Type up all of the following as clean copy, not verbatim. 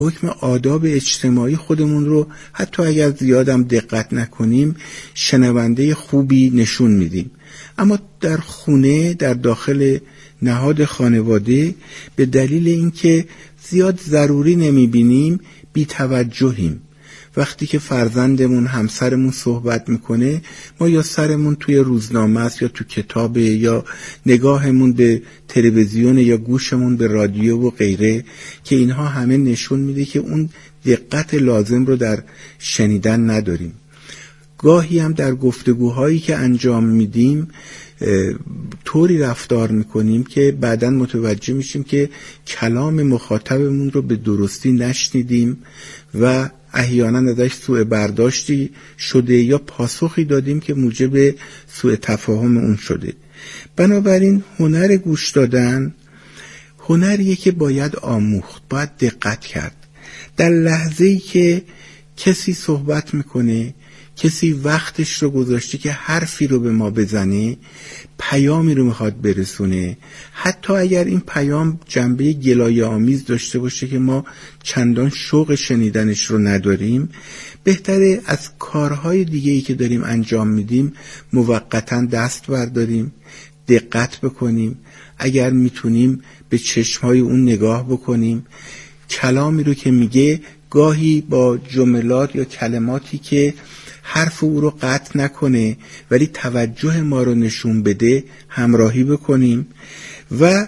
حکم آداب اجتماعی خودمون رو حتی اگر زیادم دقت نکنیم شنونده خوبی نشون میدیم، اما در خونه، در داخل نهاد خانواده به دلیل اینکه زیاد ضروری نمیبینیم بی توجهیم. وقتی که فرزندمون، همسرمون صحبت میکنه، ما یا سرمون توی روزنامه است یا تو کتابه یا نگاهمون به تلویزیون یا گوشمون به رادیو و غیره، که اینها همه نشون میده که اون دقت لازم رو در شنیدن نداریم. گاهی هم در گفتگوهایی که انجام میدیم طوری رفتار میکنیم که بعداً متوجه میشیم که کلام مخاطبمون رو به درستی نشنیدیم و احیانا ازش سوء برداشتی شده یا پاسخی دادیم که موجب سوء تفاهم اون شده. بنابراین هنر گوش دادن هنریه که باید آموخت، باید دقت کرد. در لحظه‌ای که کسی صحبت میکنه، کسی وقتش رو گذاشته که حرفی رو به ما بزنه، پیامی رو میخواد برسونه، حتی اگر این پیام جنبه گلایه آمیز داشته باشه که ما چندان شوق شنیدنش رو نداریم، بهتره از کارهای دیگه‌ای که داریم انجام میدیم موقتاً دست برداریم، دقت بکنیم، اگر میتونیم به چشمهای اون نگاه بکنیم، کلامی رو که میگه گاهی با جملات یا کلماتی که حرف او رو قطع نکنه ولی توجه ما رو نشون بده همراهی بکنیم و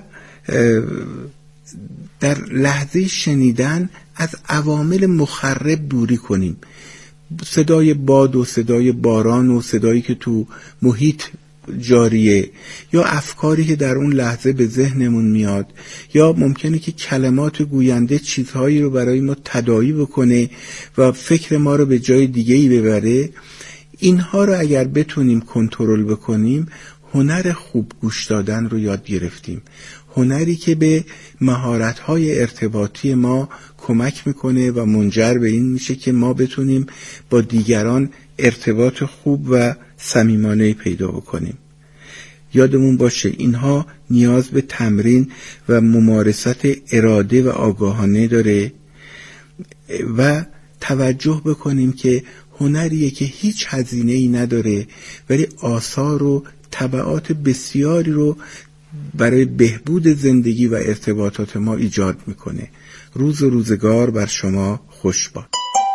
در لحظه شنیدن از عوامل مخرب دوری کنیم. صدای باد و صدای باران و صدایی که تو محیط جاریه یا افکاری که در اون لحظه به ذهنمون میاد یا ممکنه که کلمات گوینده چیزهایی رو برای ما تداعی بکنه و فکر ما رو به جای دیگه‌ای ببره، اینها رو اگر بتونیم کنترل بکنیم هنر خوب گوش دادن رو یاد گرفتیم. هنری که به مهارت‌های ارتباطی ما کمک میکنه و منجر به این میشه که ما بتونیم با دیگران ارتباط خوب و صمیمانه پیدا بکنیم. یادمون باشه اینها نیاز به تمرین و ممارست اراده و آگاهانه داره و توجه بکنیم که هنریه که هیچ هزینه‌ای نداره ولی آثار و تبعات بسیاری رو برای بهبود زندگی و ارتباطات ما ایجاد میکنه. روز و روزگار بر شما خوش باد.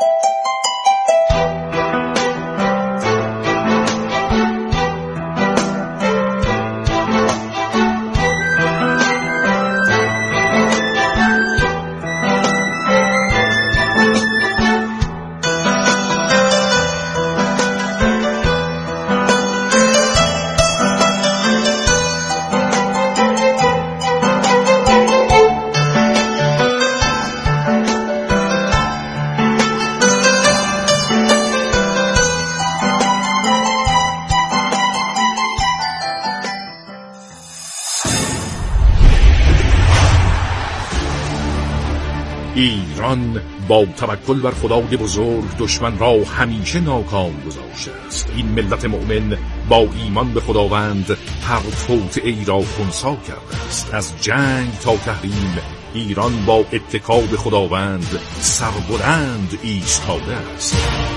ایران با توکل بر خدای بزرگ دشمن را همیشه ناکام گذاشته است. این ملت مؤمن با ایمان به خداوند هر توطئه‌ای را خنثی کرده است. از جنگ تا تحریم ایران با اتکا به خداوند سربلند ایستاده است.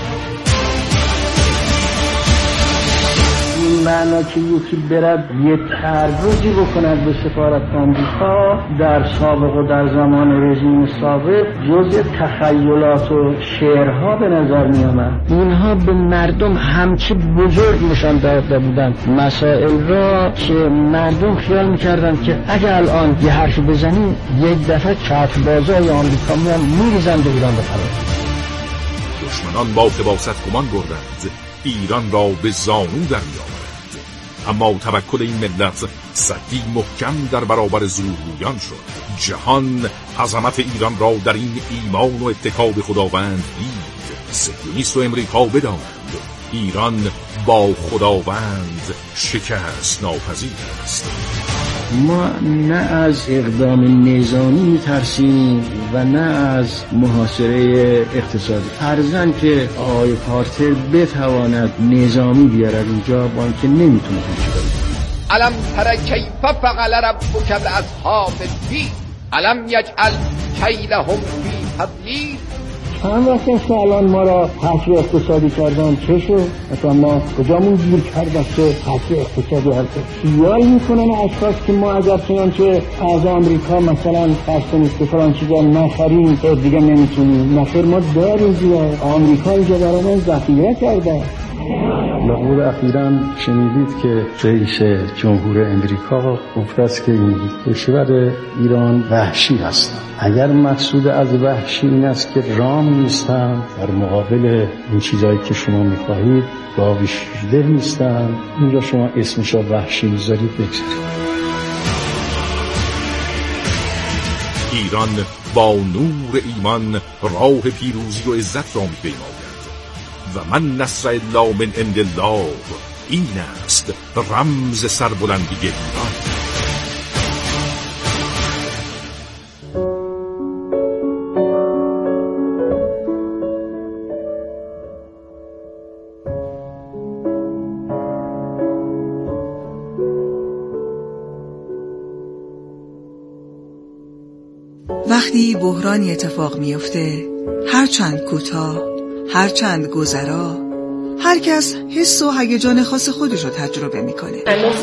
معنا که یکی برد یه ترویجی بکند به سفارت آمریکا در سابق و در زمان رژیم سابق جزء تخیلات و شعرها به نظر می آمد. اینها به مردم همچی بزرگ نشان داده بودند مسائل را که مردم خیال می‌کردند که اگر الان یه حرفی بزنیم یک دفعه کفبازای آمریکا می‌ریزند و ایران بخواد. دشمنان با خباثت گمان بردند ایران را به زانو در می‌آورند، اما توکل این ملت سدی محکم در برابر زورگویان شد. جهان عظمت ایران را در این ایمان و اتکا به خداوند دید. صهیونیست و امریکا بدانند ایران با خداوند شکست ناپذیر است. ما نه از اقدام نظامی میترسیم و نه از محاصره اقتصادی. فرضاً که آقای کارتر بتواند نظامی بیارد اینجا با اینکه نمیتونه کنه. علم تر کیف فعل ربک باصحاب الفیل الم یجعل کیدهم فی تبعید. چند وقت است که الان ما را حصر اقتصادی کردن، چه شد؟ مثلا ما کجامون گیر کرده که حصر اقتصادی هست؟ خیال میکنن اشخاص که ما اگر چنانچه از آمریکا مثلا قصد نیست که فلان چیزا نخریم دیگه نمیتونیم. نخیر ما داریم دیگه. آمریکا اینجا برامون ذخیره کرده. لغور اخیراً شنیدید که رئیس جمهور امریکا گفت است که این کشور ایران وحشی هستند. اگر مقصود از وحشی این است که رام نیستند، در مقابل این چیزایی که شما می‌خواهید گاوشیده نیستند، اینجا شما اسمش رو وحشی می‌ذارید بگذارید. ایران با نور ایمان راه پیروزی و عزت را می‌پیماید و من نصر الا من عند الله، این است رمز سربلندی ایران. وقتی بحرانی اتفاق میفته، هرچند کوتاه، هرچند گذرا، هر کس حس و هیجان خاص خودش رو تجربه میکنه.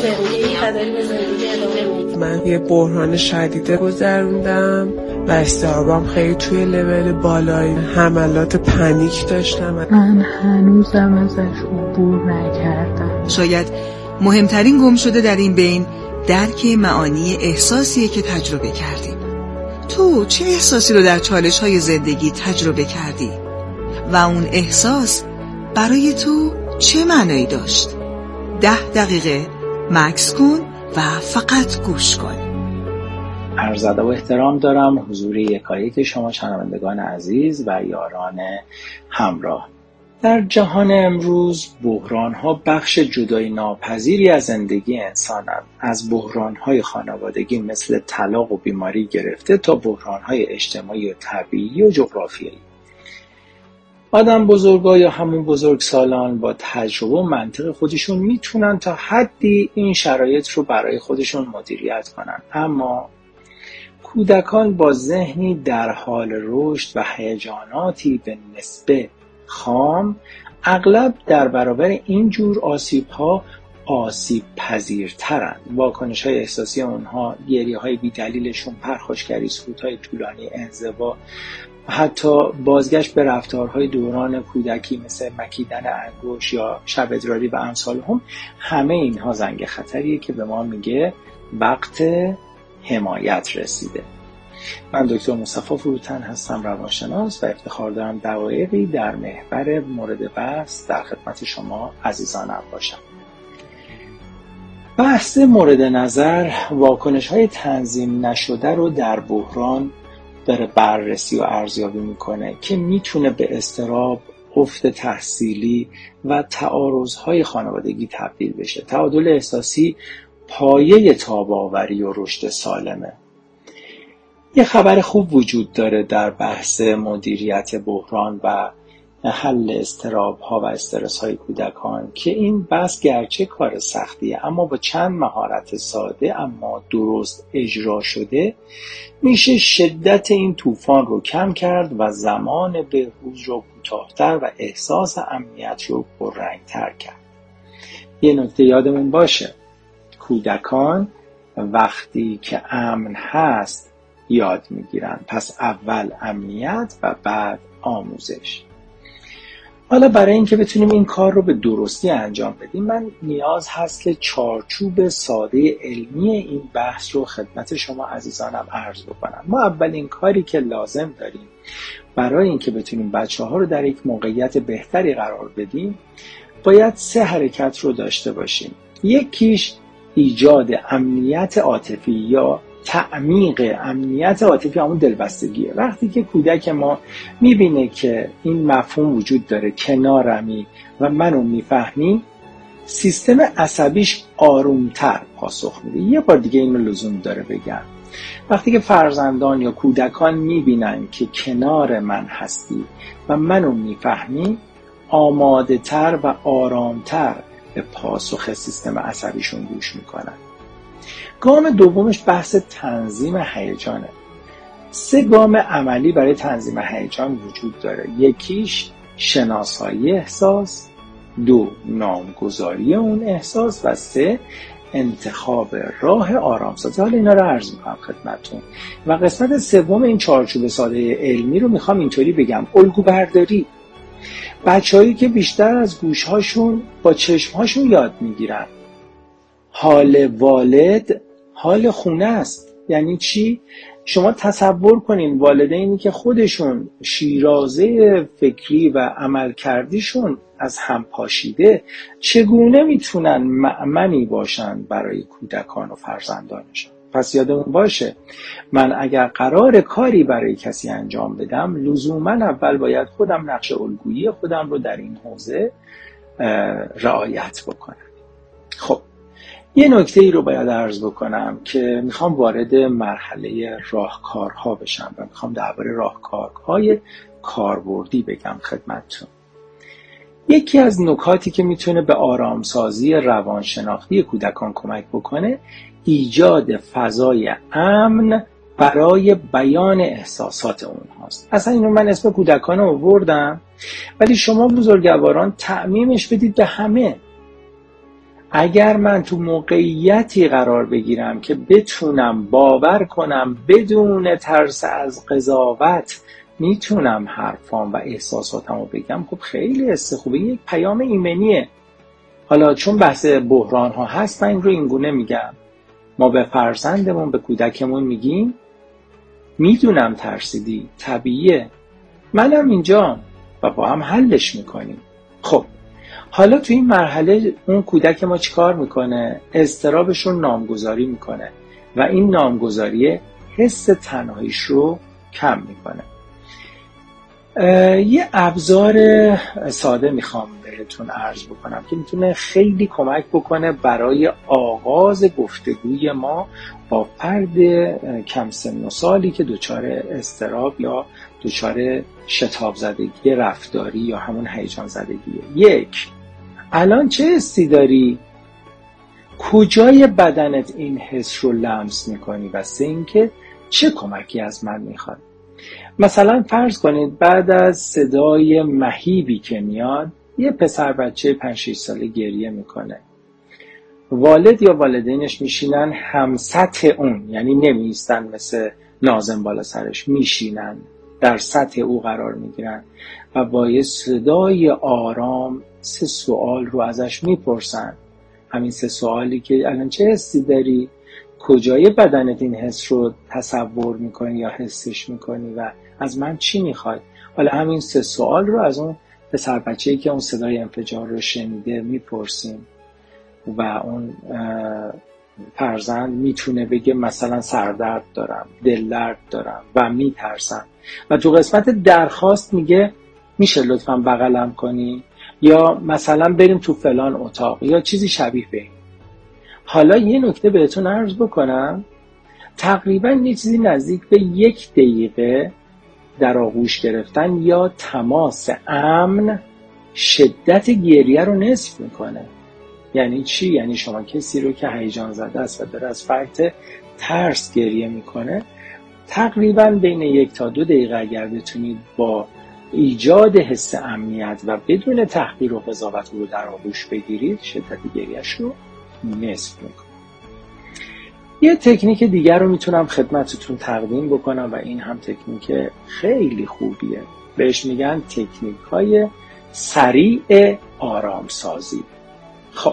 من یه بحران شدیده گذروندم و استرابم خیلی توی لول بالایی، حملات پنیک داشتم. من هنوزم ازش عبور نکردم. شاید مهمترین گم شده در این بین درک معانی احساسیه که تجربه کردیم. تو چه احساسی رو در چالش‌های زندگی تجربه کردی؟ و اون احساس برای تو چه معنایی داشت؟ 10 دقیقه مکث کن و فقط گوش کن. عرض ادب و احترام دارم حضور یکایک شما شنوندگان عزیز و یاران همراه. در جهان امروز بحران‌ها بخش جدایی ناپذیری از زندگی انسانند. از بحران‌های خانوادگی مثل طلاق و بیماری گرفته تا بحران‌های اجتماعی و طبیعی و جغرافیایی. آدم بزرگا یا همون بزرگسالان با تجربه و منطق خودشون میتونن تا حدی این شرایط رو برای خودشون مدیریت کنن، اما کودکان با ذهنی در حال رشد و هیجاناتی به نسبه خام اغلب در برابر این جور آسیب‌ها آسیب پذیرترند. واکنش‌های احساسی اونها، گریه‌های بی‌دلیلشون، پرخاشگری، سکوت‌های طولانی، انزوا، حتی بازگشت به رفتارهای دوران کودکی مثل مکیدن انگشت یا شب ادراری و امثال هم، همه اینها زنگ خطریه که به ما میگه وقت حمایت رسیده. من دکتر مصطفی فروتن هستم، روانشناس، و افتخار دارم دقایقی در محور مورد بحث در خدمت شما عزیزانم باشم. بحث مورد نظر واکنش‌های تنظیم نشده رو در بحران داره بررسی و ارزیابی میکنه که میتونه به اضطراب، افت تحصیلی و تعارض‌های خانوادگی تبدیل بشه. تعادل احساسی پایه تاب‌آوری و رشد سالمه. یه خبر خوب وجود داره در بحث مدیریت بحران و حل اضطراب‌ها و استرس‌های کودکان که این بحث گرچه کار سختیه، اما با چند مهارت ساده اما درست اجرا شده میشه شدت این طوفان رو کم کرد و زمان بهروز رو کوتاه‌تر و احساس امنیت رو پررنگ‌تر کرد. یه نکته یادمون باشه، کودکان وقتی که امن هست یاد میگیرن، پس اول امنیت و بعد آموزش. حالا برای اینکه بتونیم این کار رو به درستی انجام بدیم، من نیاز هست که چارچوب ساده علمی این بحث رو خدمت شما عزیزانم عرض بکنم. ما اولین کاری که لازم داریم برای اینکه بتونیم بچه‌ها رو در یک موقعیت بهتری قرار بدیم، باید 3 حرکت رو داشته باشیم. یکیش ایجاد امنیت عاطفی یا تعمیق امنیت عاطفی، همون دلبستگیه. وقتی که کودک ما میبینه که این مفهوم وجود داره، کنارمی و منو میفهمی، سیستم عصبیش آرومتر پاسخ میده. یه بار دیگه اینو لزوم داره بگم، وقتی که فرزندان یا کودکان میبینن که کنار من هستی و منو میفهمی، آماده تر و آرامتر به پاسخ سیستم عصبیشون گوش میکنن. گام دومش بحث تنظیم هیجانه. 3 گام عملی برای تنظیم هیجان وجود داره. یکیش شناسایی احساس، 2 نامگذاری اون احساس و 3 انتخاب راه آرامسازی. حالا اینا رو عرض میکنم خدمتتون و قسمت سوم این چارچوب ساده علمی رو میخوام اینطوری بگم: الگو برداری. بچه‌هایی که بیشتر از گوشهاشون با چشمهاشون یاد میگیرن. حال والد حال خونه است. یعنی چی؟ شما تصور کنین والدینی که خودشون شیرازه فکری و عملکردیشون از هم پاشیده چگونه میتونن مأمنی باشن برای کودکان و فرزندانشون. پس یادمون باشه من اگر قرار کاری برای کسی انجام بدم لزوما اول باید خودم نقش الگویی خودم رو در این حوزه رعایت بکنم. خب یه نکته ای رو باید عرض بکنم که میخوام وارد مرحله راهکارها بشم و میخوام درباره راهکارهای کاربردی بگم خدمتتون. یکی از نکاتی که میتونه به آرامسازی روانشناختی کودکان کمک بکنه ایجاد فضای امن برای بیان احساسات اونهاست. اصلا اینو من اسم کودکان رو آوردم ولی شما بزرگواران تعمیمش بدید به همه. اگر من تو موقعیتی قرار بگیرم که بتونم باور کنم بدون ترس از قضاوت میتونم حرفام و احساساتمو بگم، خب خیلی حس خوبه، یک پیام ایمنیه. حالا چون بحث بحران ها هست من این رو اینگونه میگم: ما به فرزندمون، به کودکمون میگیم میدونم ترسیدی، طبیعیه، منم اینجام و با هم حلش میکنیم. خب حالا تو این مرحله اون کودک ما چیکار میکنه؟ اضطرابش رو نامگذاری میکنه و این نامگذاری حس تنهاییش رو کم میکنه. یه ابزار ساده میخوام بهتون عرض بکنم که میتونه خیلی کمک بکنه برای آغاز گفتگوی ما با فرد کم سن و سالی که دچار اضطراب یا دچار شتاب زدگی رفتاری یا همون هیجان زدگیه. 1. الان چه حسی داری؟ کجای بدنت این حس رو لمس میکنی؟ و 3 اینکه چه کمکی از من میخواد؟ مثلا فرض کنید بعد از صدای مهیبی که میاد یه پسر بچه 5-6 ساله گریه میکنه، والد یا والدینش میشینن هم سطح اون، یعنی نمیستن مثل ناظم بالا سرش، میشینن در سطح او قرار میگیرن و با یه صدای آرام 3 سوال رو ازش میپرسن. همین 3 سوالی که الان چه حسی داری؟ کجای بدنت این حس رو تصور میکنی یا حسش میکنی و از من چی میخوای؟ حالا همین 3 سوال رو از اون پسر بچه‌ای که اون صدای انفجار رو شنیده میپرسیم و اون فرزند میتونه بگه مثلا سردرد دارم، دل درد دارم و میترسم و تو قسمت درخواست میگه میشه لطفاً بغلم کنی یا مثلا بریم تو فلان اتاق یا چیزی شبیه به این. حالا یه نکته بهتون عرض بکنم، تقریبا یه چیزی نزدیک به 1 دقیقه در آغوش گرفتن یا تماس امن شدت گریه رو نصف میکنه. یعنی چی؟ یعنی شما کسی رو که هیجان زده است و داره از فرط ترس گریه میکنه، تقریبا بین 1 تا 2 دقیقه اگر بتونید با ایجاد حس امنیت و بدون تحقیر و قضاوت رو در آغوش بگیرید، شدت گریه‌اش رو نصف میکنه. یه تکنیک دیگر رو میتونم خدمتتون تقدیم بکنم و این هم تکنیک خیلی خوبیه، بهش میگن تکنیک های سریع آرامسازی. خب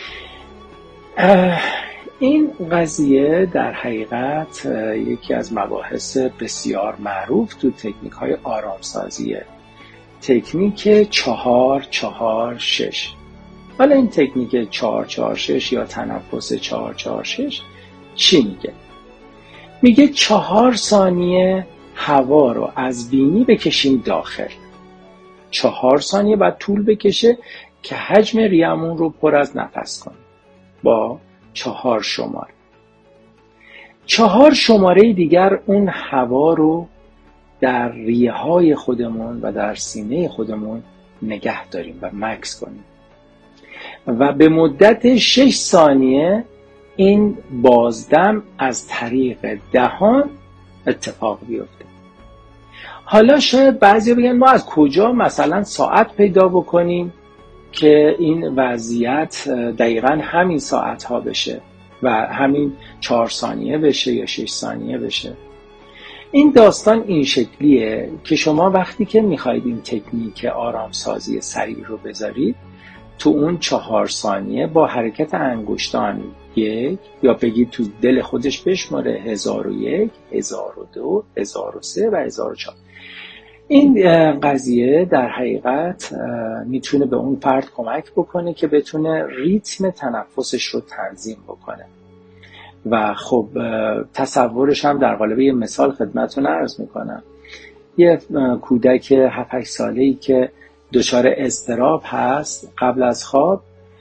این قضیه در حقیقت یکی از مباحث بسیار معروف تو تکنیک های آرامسازیه، تکنیک 4-4-6. حالا این تکنیک 4-4-6 یا تنفس 4-4-6 چی میگه؟ میگه 4 ثانیه هوا رو از بینی بکشیم داخل. 4 ثانیه بعد طول بکشه که حجم ریمون رو پر از نفس کنیم با 4 شماره. 4 شماره دیگر اون هوا رو در ریه های خودمون و در سینه خودمون نگه داریم و مکث کنیم و به مدت 6 ثانیه این بازدم از طریق دهان اتفاق بیفته. حالا شاید بعضی بگن ما از کجا مثلا ساعت پیدا بکنیم که این وضعیت دقیقاً همین ساعت ها بشه و همین 4 ثانیه بشه یا 6 ثانیه بشه. این داستان این شکلیه که شما وقتی که میخواید این تکنیک آرامسازی سریع رو بذارید، تو اون 4 ثانیه با حرکت انگشتان 1 یا بگید تو دل خودش بشماره 1001 1002 1003 و 1004. این قضیه در حقیقت میتونه به اون فرد کمک بکنه که بتونه ریتم تنفسش رو تنظیم بکنه. و خب تصورش هم در قالب یه مثال خدمتتون عرض میکنم. یه کودک 7-8 ساله‌ای که دچار اضطراب هست، قبل از خواب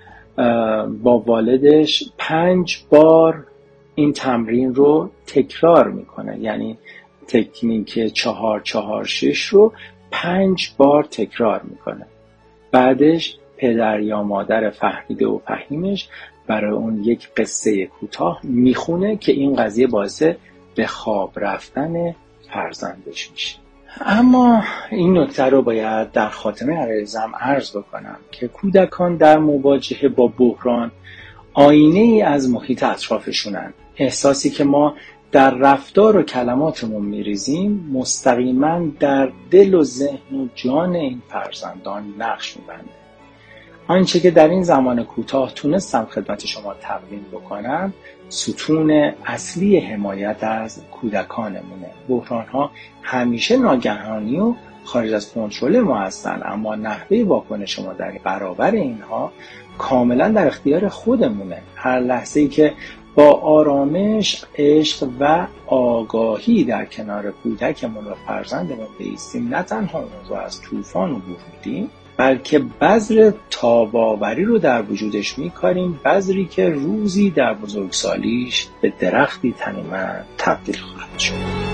با والدش 5 بار این تمرین رو تکرار میکنه، یعنی تکنیک 4-4-6 رو 5 بار تکرار میکنه. بعدش پدر یا مادر فهمیده و فهیمش برای اون یک قصه کوتاه میخونه که این قضیه باعث به خواب رفتن فرزندش میشه. اما این نکته رو باید در خاتمه عرضم عرض بکنم که کودکان در مواجهه با بحران آینه ای از محیط اطرافشونن. احساسی که ما در رفتار و کلماتمون میریزیم مستقیما در دل و ذهن و جان این فرزندان نقش میبنده. آنچه که در این زمان کوتاه تونستم خدمت شما تقدیم بکنم ستون اصلی حمایت از کودکانمونه. بحران‌ها همیشه ناگهانی و خارج از کنترل ما هستن، اما نحوه واکنش ما در برابر اینها کاملا در اختیار خودمونه. هر لحظه‌ای که با آرامش، عشق و آگاهی در کنار کودکمون و فرزندمون بایستیم، نه تنها اون رو از طوفان عبور میدیم، بلکه بذر تاب‌آوری رو در وجودش میکاریم، بذری که روزی در بزرگسالیش به درختی تنیمند تبدیل خواهد شد.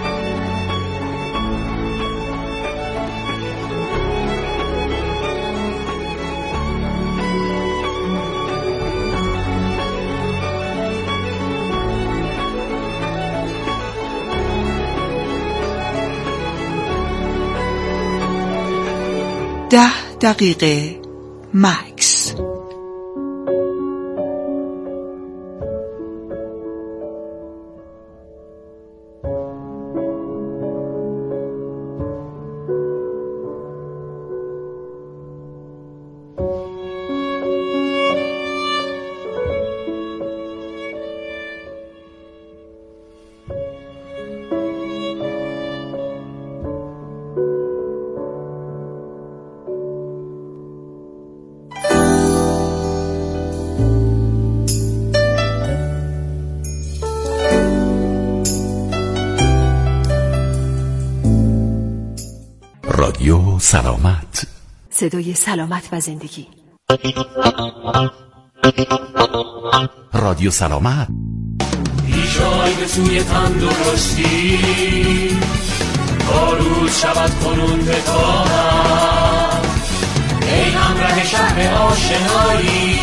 ده دقیقه مکس. رادیو سلامت، صدای سلامت و زندگی. رادیو سلامت. پیشای به سوی تندرستی، تا روز شود کنون به طاعت، ای همراه شهر آشنایی،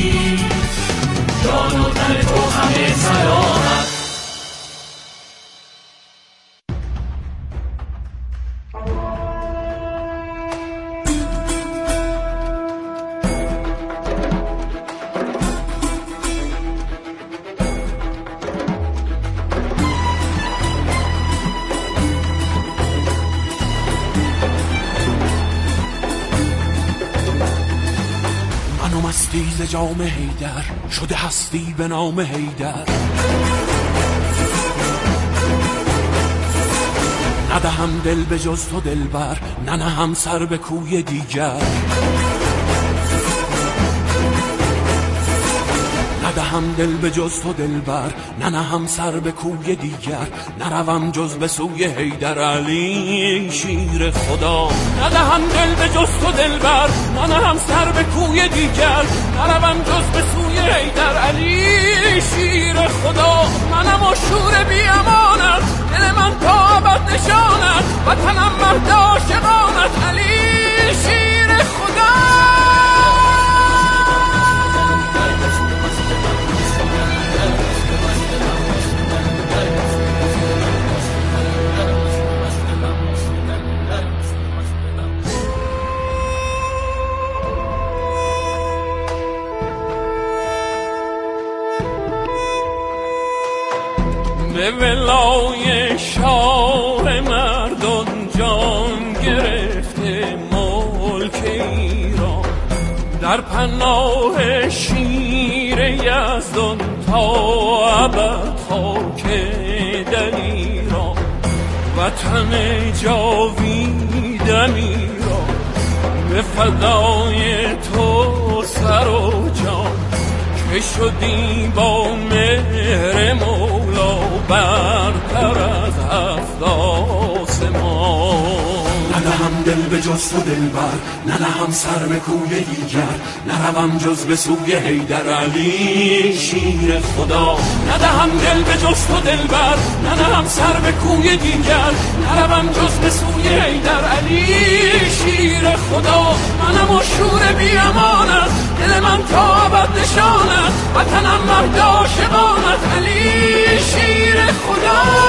جان و تن تو همه سلامت. ز جام حیدر شده هستی به نام حیدر، ندهم دل به جز تو دلبر، ننهم سر به کوی دیگر، ندهم دل به جز تو دلبر، ننهم سر به کوی دیگر، نروم جز به سوی حیدر علی شیر خدا، ندهم دل به جز تو دلبر، ننهم سر به کوی دیگر، نروم جز به سوی حیدر علی شیر خدا. منم و شور بی امانت، دل من تا ابد نشانت، وطنم مهد عاشقانت علی شیر خدا. به ولای شاه مردان جان گرفته ملک ایران، در پناه شیر یزدان تا ابد خاک در ایران، وطن جاویدم ایران، به فدای تو سر و جان، که شدی با مهر مولا برتر از هفت آسمان. ندهم دل به جز تو دلبر، ندهم سر به کوی دیگر، نروم جز به سوی حیدر علی شیر خدا. ندهم دل به جز تو دلبر، ندهم سر به کوی دیگر، نروم جز به سوی حیدر علی شیر خدا. منم و شور بی امانت، دل من تا ابد نشانت، وطنم مهد عاشقانت علی شیر خدا.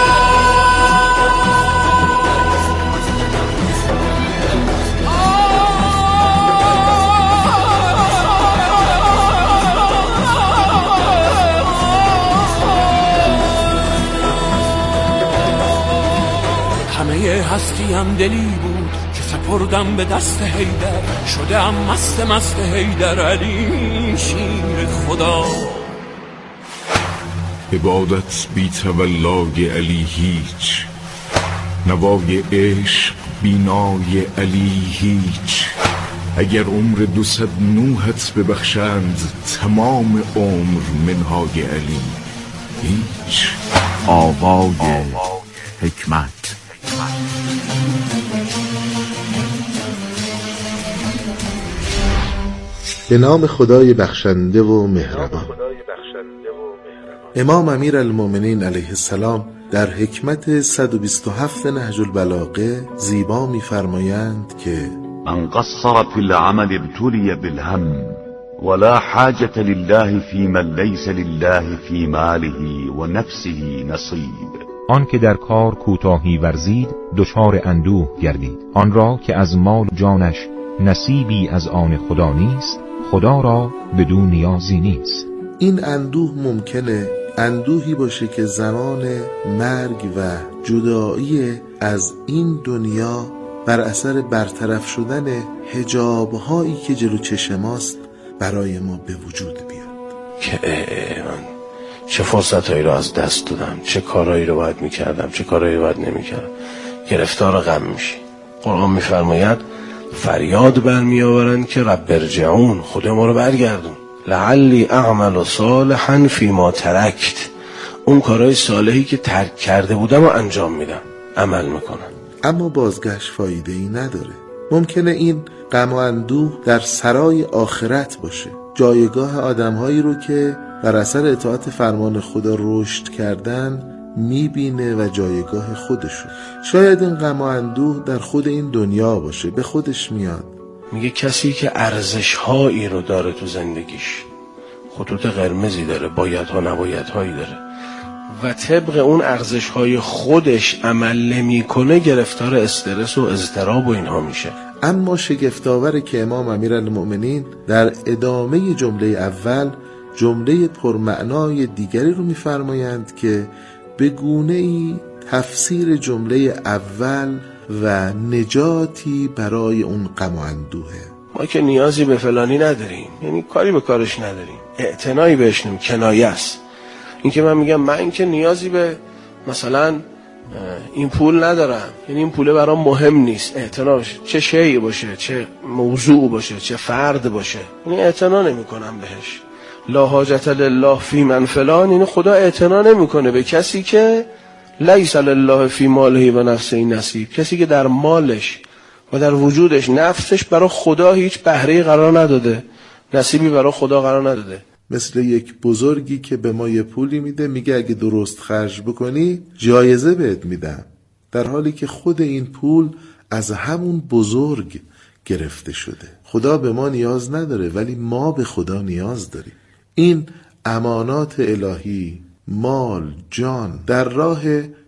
همه هستیم دلی بود که سپردم به دست حیدر، شدم مست مست حیدر علی شیر خدا. عبادت بی تولای علی هیچ، نوای عشق بینای علی هیچ. اگر عمر 209 ببخشند، تمام عمر منهای علی هیچ. آوای حکمت. به نام خدای بخشنده و مهربان. امام امیرالمومنین علیه السلام در حکمت 127 نهج البلاغه زیبا می‌فرمایند که من قصر فی العمل ابتلی بالهم، ولا حاجة لله فی من لیس لله فی ماله و نفسه نصیب. آن که در کار کوتاهی ورزید دچار اندوه گردید، آن را که از مال جانش نصیبی از آن خدا نیست، خدا را بدون نیازی نیست. این اندوه ممکنه اندوهی باشه که زمان مرگ و جدایی از این دنیا بر اثر برطرف شدن حجاب‌هایی که جلو چشم ماست برای ما به وجود بیاد. که من چه فرصتایی رو از دست دادم، چه کارهایی رو باید میکردم، چه کارهایی رو باید نمیکردم. گرفتار غم میشی. قرآن میفرماید فریاد برمی آورند که رب ارجعون، خدا ما رو برگردون، لعلی اعمل صالحا فیما ترکت. اون کارهای صالحی که ترک کرده بودم و انجام میدم، عمل میکنم. اما بازگشت فایده ای نداره. ممکنه این غم و اندوه در سرای آخرت باشه، جایگاه آدمهایی رو که بر اثر اطاعت فرمان خدا رشد کردن میبینه و جایگاه خودشون. شاید این غم و اندوه در خود این دنیا باشه، به خودش میاد. میگه کسی که ارزش‌هایی رو داره تو زندگیش، خطوط قرمزی داره، بایدها نبایدهایی داره و طبق اون ارزش‌های خودش عمل نمی‌کنه، گرفتار استرس و اضطراب و اینها میشه. اما شگفت‌آوره که امام امیرالمومنین در ادامه جمله اول جمله پرمعنای دیگری رو می‌فرمایند که به گونه‌ای تفسیر جمله اول و نجاتی برای اون غم و اندوهه. ما که نیازی به فلانی نداریم، یعنی کاری به کارش نداریم، اعتنایی بهش نمی، کنایه است. این که من میگم من که نیازی به مثلا این پول ندارم، یعنی این پوله برام مهم نیست، اعتنا باشه، چه شیء باشه، چه موضوع باشه، چه فرد باشه، یعنی اعتنا نمی‌کنم بهش. لا حاجت لله فی من فلان، یعنی خدا اعتنا نمی‌کنه به کسی که لیس لله فی ماله و نفسه نصیب، کسی که در مالش و در وجودش نفسش برای خدا هیچ بهره‌ای قرار نداده، نصیبی برای خدا قرار نداده. مثل یک بزرگی که به ما یه پولی میده، میگه اگه درست خرج بکنی جایزه بهت میدم، در حالی که خود این پول از همون بزرگ گرفته شده. خدا به ما نیاز نداره ولی ما به خدا نیاز داریم. این امانات الهی، مال، جان در راه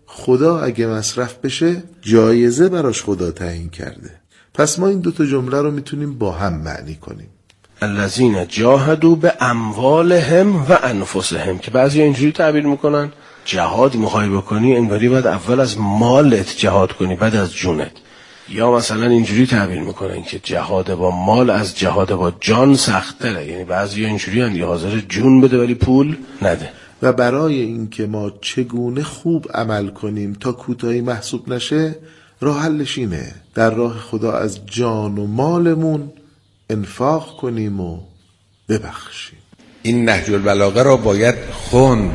خدا اگه مصرف بشه جایزه براش خدا تعیین کرده. پس ما این دوتا جمله رو میتونیم با هم معنی کنیم. الذین جاهدوا باموالهم و انفسهم، که بعضی اینجوری تعبیر میکنن جهاد میخوای بکنی انگاری باید اول از مالت جهاد کنی بعد از جونت. یا مثلا اینجوری تعبیر میکنن که جهاد با مال از جهاد با جان سخت‌تره، یعنی بعضی اینجوری هستند حاضر جون بده ولی پول نده. و برای اینکه ما چگونه خوب عمل کنیم تا کوتاهی محسوب نشه، راه حلش اینه در راه خدا از جان و مالمون انفاق کنیم و ببخشیم. این نهج البلاغه را باید خوند.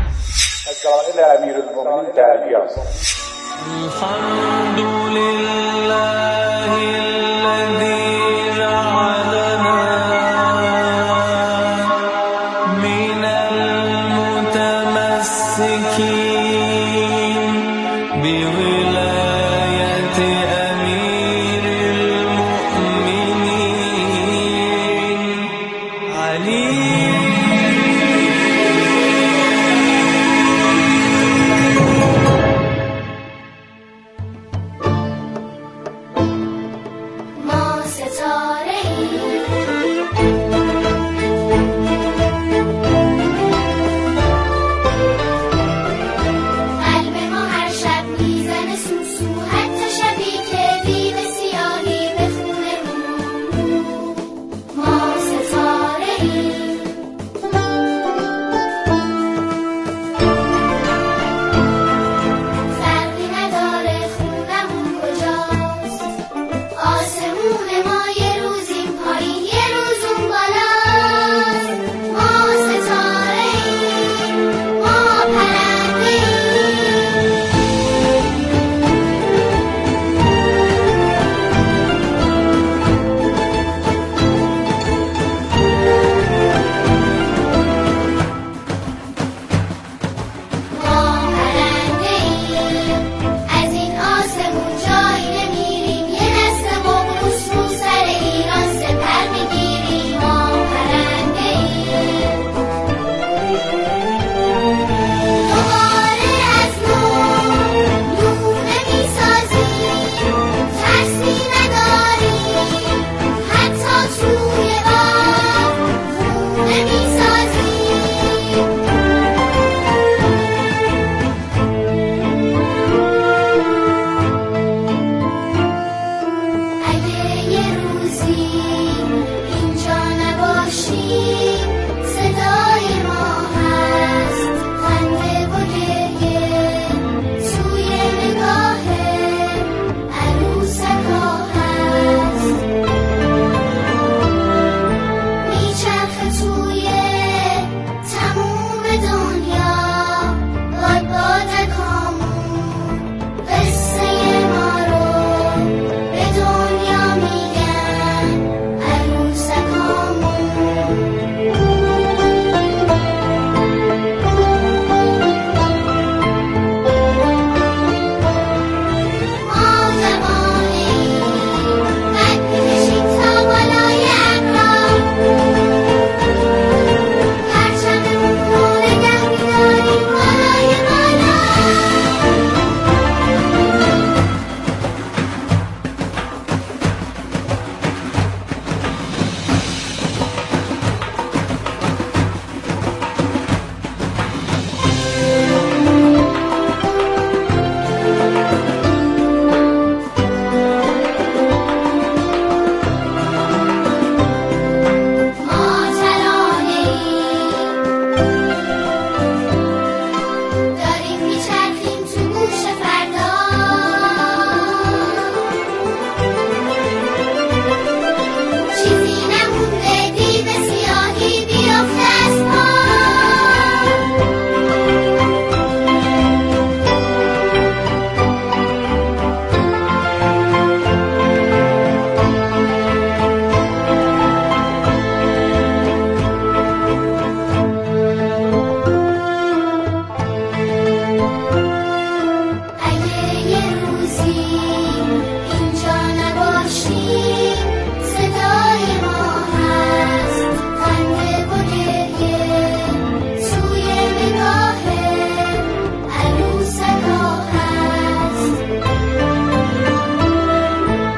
از جانب امیرالمومنین دربیاست. الحمدلله